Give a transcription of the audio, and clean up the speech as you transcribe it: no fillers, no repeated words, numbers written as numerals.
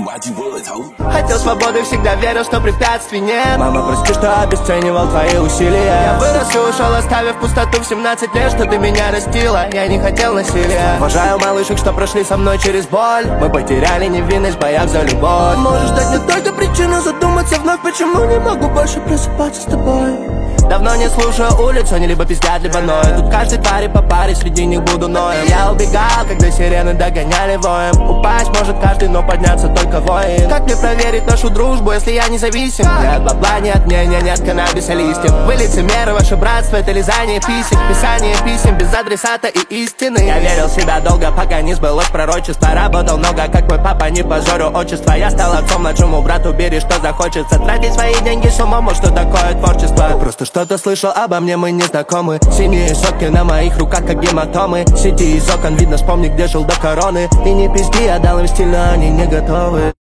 Хотел свободы, всегда верил, что препятствий нет. Мама, прости, что обесценивал твои усилия. Я вырос и ушел, оставив пустоту в 17 лет, что ты меня растила. Я не хотел насилия. Уважаю малышек, что прошли со мной через боль. Мы потеряли невинность в боях за любовь. Можешь дать мне только причину задуматься вновь, почему не могу больше просыпаться с тобой. Давно не слушаю улицу, они либо пиздят, либо ноют. Тут каждой твари по паре, среди них буду ноем. Я убегал, когда сирены догоняли воем. Упасть может каждый, но подняться только воин. Как мне проверить нашу дружбу, если я независим? Ни от бабла, ни от мнения, ни от каннабиса листьев. Вы лицемеры, ваше братство, это лизание писем. Писание писем без адресата и истины. Я верил в себя долго, пока не сбылось пророчество. Работал много, как мой папа, не позорю отчество. Я стал отцом младшему брату, бери, что захочется. Тратить свои деньги с умом, что такое творчество. Просто что-то слышал обо мне, мы не знакомы. Синие сотки на моих руках, как гематомы. Сети из окон видно, вспомни, где жил до короны. И не пизди, я дал им стиль, но они не готовы.